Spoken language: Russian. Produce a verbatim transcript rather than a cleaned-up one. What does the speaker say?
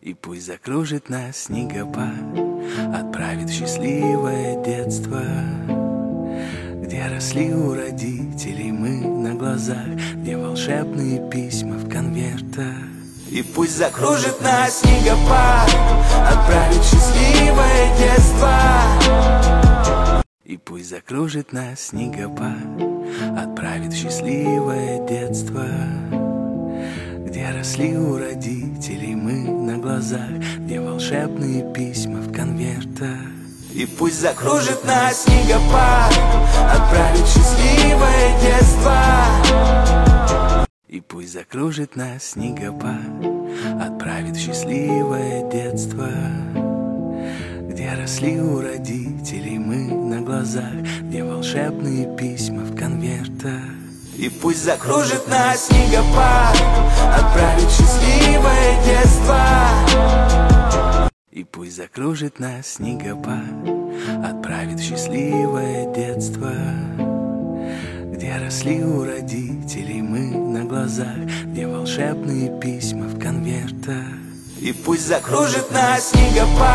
И пусть закружит нас снегопад, отправит в счастливое детство, где росли у родителей мы на глазах, где волшебные письма в конвертах. И пусть закружит нас снегопад, отправит в счастливое детство. И пусть закружит нас снегопад, отправит в счастливое детство, где росли у родителей мы на глазах, где волшебные письма в конвертах. И пусть закружит нас снегопад, отправит в счастливое детство. И пусть закружит нас снегопад, отправит в счастливое детство, где росли у родителей мы на глазах, где волшебные письма в конвертах. И пусть закружит нас снегопад, отправит в счастливое детство. И пусть закружит нас снегопад, отправит в счастливое детство, где росли у родителей мы на глазах, где волшебные письма в конвертах. И пусть закружит нас снегопад.